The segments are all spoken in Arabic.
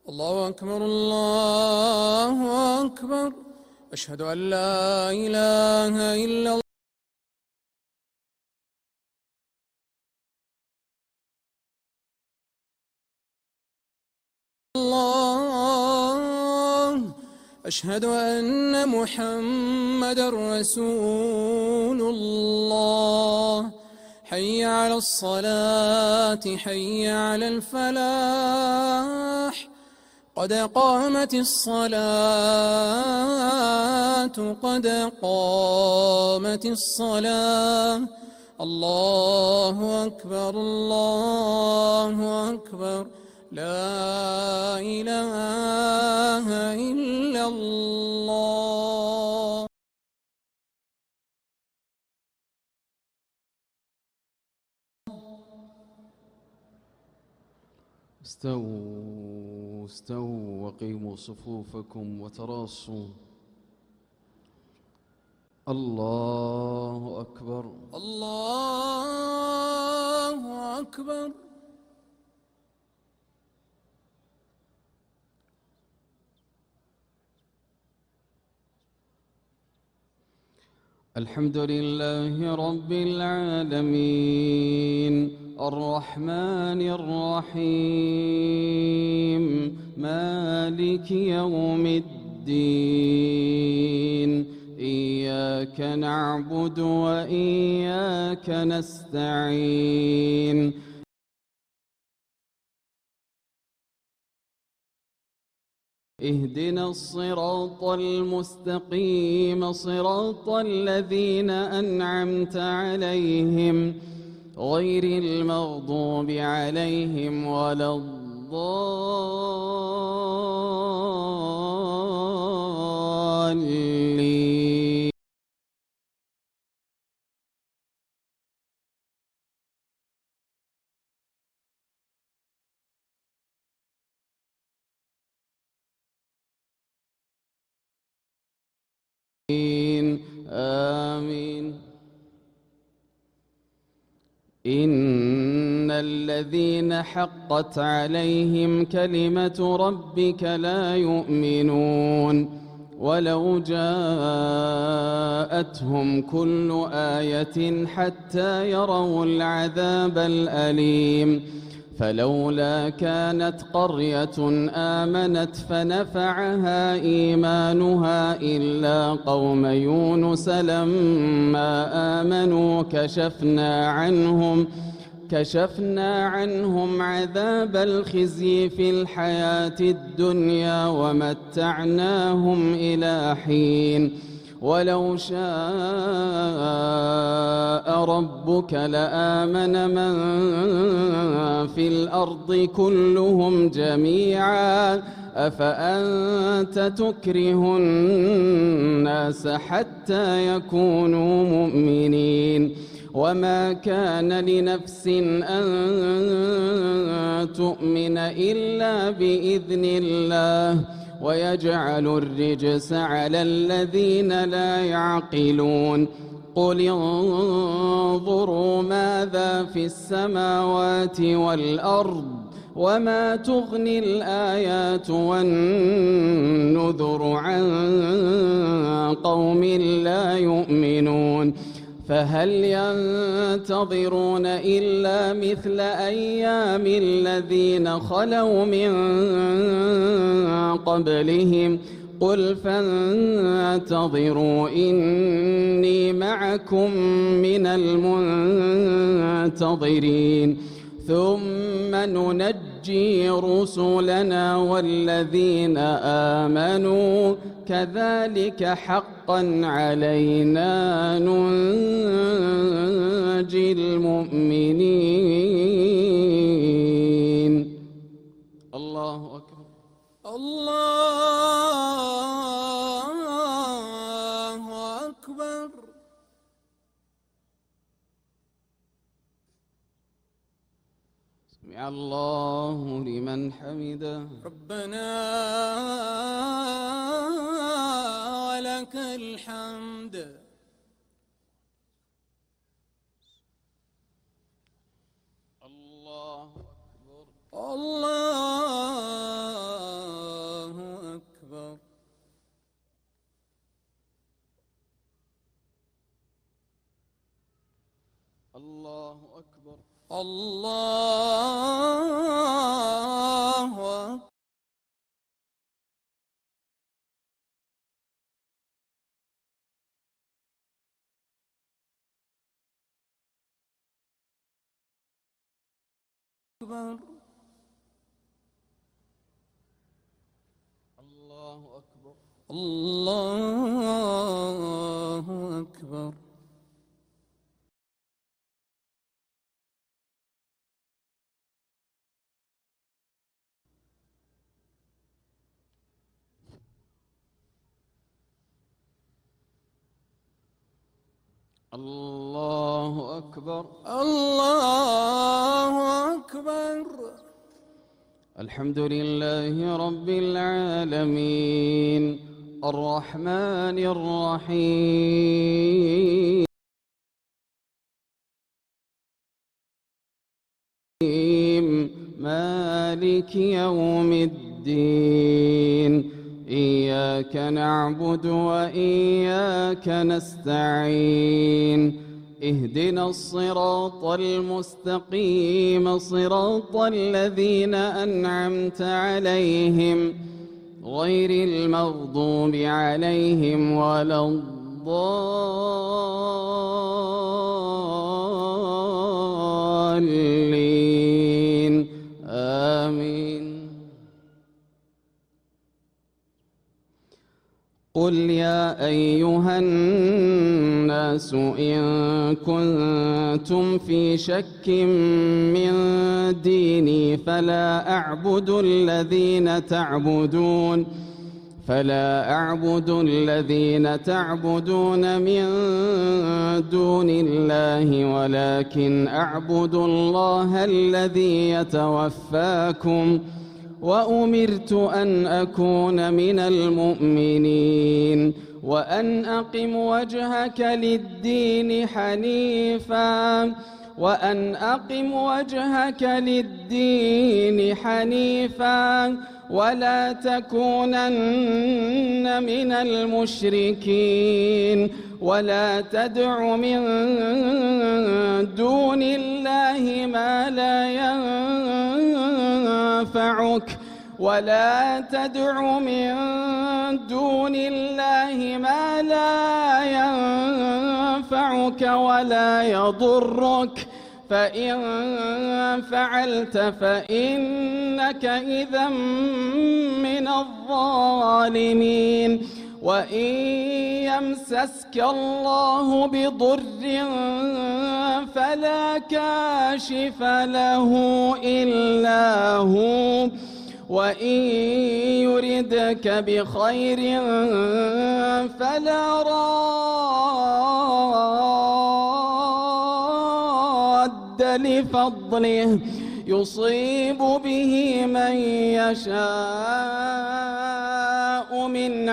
الله أكبر الله أكبر. أشهد أن لا إله إلا الله. أشهد أن محمدًا رسول الله. حي على الصلاة حي على الفلاح. قد قامت الصلاة قد قامت الصلاة. الله أكبر الله أكبر. لا إله إلا الله. استووا استووا وقيموا صفوفكم وتراصوا. الله أكبر الله أكبر. الحمد لله رب العالمين الرحمن الرحيم مالك يوم الدين. إياك نعبد وإياك نستعين. اهدنا الصراط المستقيم صراط الذين أنعمت عليهم غير المغضوب عليهم ولا الضالين. آمين. إن الذين حقت عليهم كلمة ربك لا يؤمنون ولو جاءتهم كل آية حتى يروا العذاب الأليم. فلولا كانت قرية آمنت فنفعها إيمانها إلا قوم يونس لما آمنوا كشفنا عنهم عذاب الخزي في الحياة الدنيا ومتعناهم إلى حين. ولو شاء ربك لآمن من في الأرض كلهم جميعا أفأنت تكره الناس حتى يكونوا مؤمنين. وما كان لنفس أن تؤمن إلا بإذن الله ويجعل الرجس على الذين لا يعقلون. قل انظروا ماذا في السماوات والأرض وما تغني الآيات والنذر عن قوم لا يؤمنون. فهل ينتظرون إلا مثل أيام الذين خلوا من قبلهم قل فانتظروا إني معكم من المنتظرين. ثم ننجي رسلنا والذين آمنوا كذلك حقا علينا ننجي المؤمنين. الله أكبر الله أكبر. سمع الله لمن حمده. ربنا ولك الحمد. الله أكبر الله الله أكبر. الله أكبر. الله أكبر. الله أكبر. الله أكبر. الله أكبر. الحمد لله رب العالمين الرحمن الرحيم مالك يوم الدين إياك نعبد وإياك نستعين اهدنا الصراط المستقيم صراط الذين أنعمت عليهم غير المغضوب عليهم ولا الضالين آمين. قل يا أيها الناس إن كنتم في شك من ديني فلا أعبد الذين تعبدون من دون الله ولكن أعبد الله الذي يتوفاكم وأمرت أن أكون من المؤمنين وأن أقم وجهك للدين حنيفا ولا تكونن من المشركين ولا تدع من دون الله ما لا ينفعك ولا يضرك فإن فعلت فإنك إذا من الظالمين. وإن يمسسك الله بضر فلا كاشف له إلا هو وإن يردك بخير فلا راد لفضله يصيب به من يشاء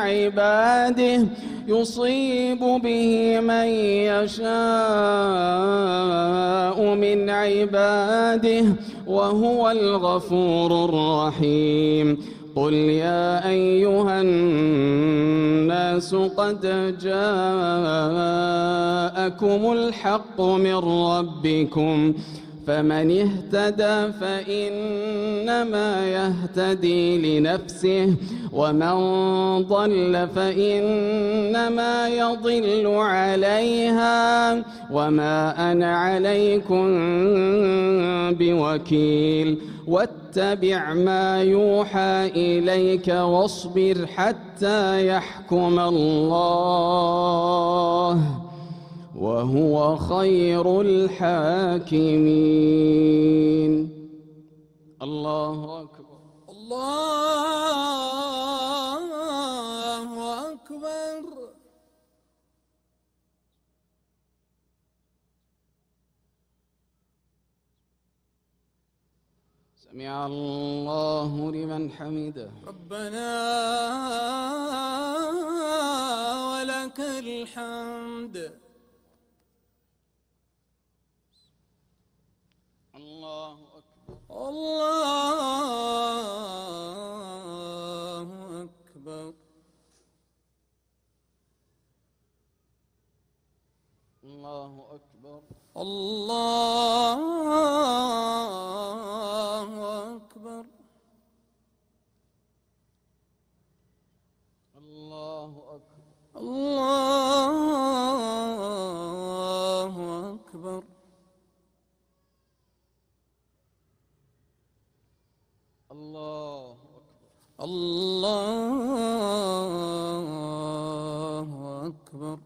من عباده وهو الغفور الرحيم. قل يا أيها الناس قد جاءكم الحق من ربكم فمن اهتدى فإنما يهتدي لنفسه ومن ضل فإنما يضل عليها وما أنا عليكم بوكيل. واتبع ما يوحى إليك واصبر حتى يحكم الله وهو خير الحاكمين. الله أكبر. الله أكبر. سمع الله لمن حمده. ربنا ولك الحمد. الله أكبر. الله أكبر. الله أكبر. الله أكبر. الله أكبر. الله أكبر. الله أكبر. الله أكبر.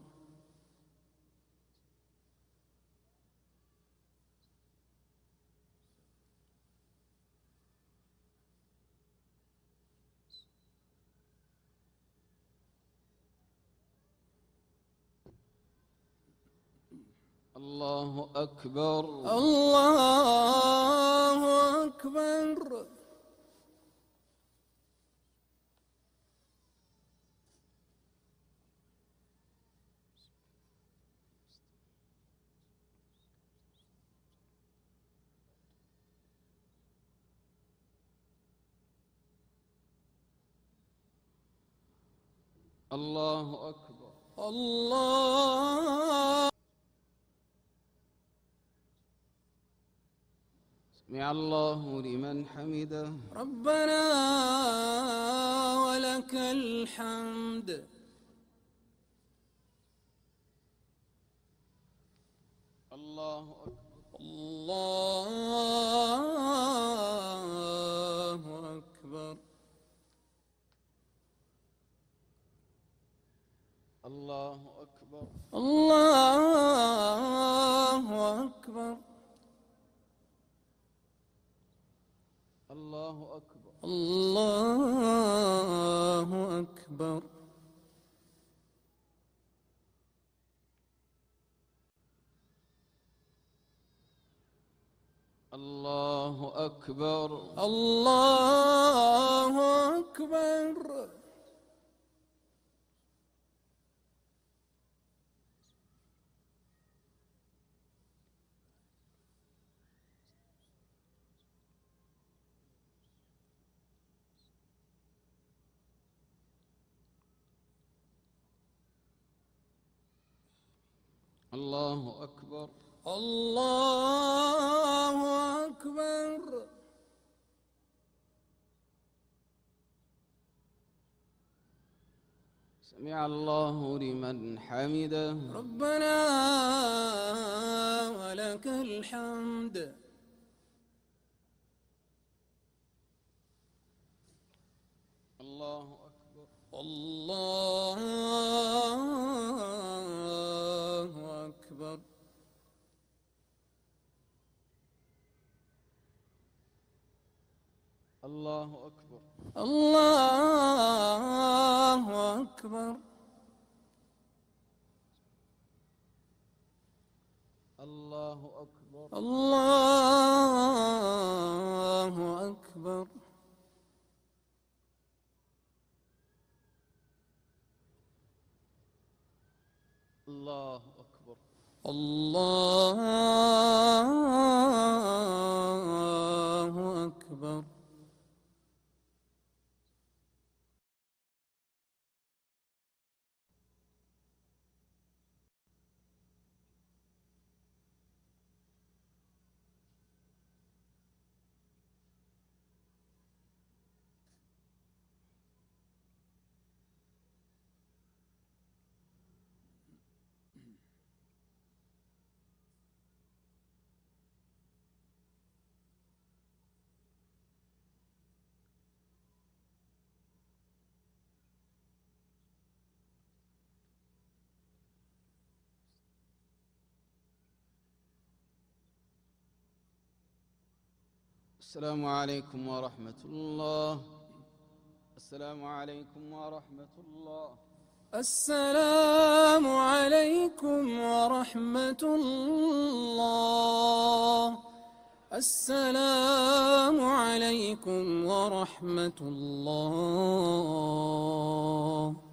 الله أكبر. الله أكبر. الله أكبر. الله. سمع الله لمن حمده. ربنا ولك الحمد. الله أكبر. الله أكبر. الله أكبر. الله أكبر. الله أكبر. الله أكبر. الله أكبر. الله أكبر. الله أكبر. الله أكبر. سمع الله لمن حمده. ربنا ولك الحمد. الله أكبر. الله أكبر. الله أكبر. الله أكبر. الله أكبر. الله أكبر. الله أكبر. الله أكبر. السلام عليكم ورحمة الله. السلام عليكم ورحمة الله. السلام عليكم ورحمة الله. السلام عليكم ورحمة الله.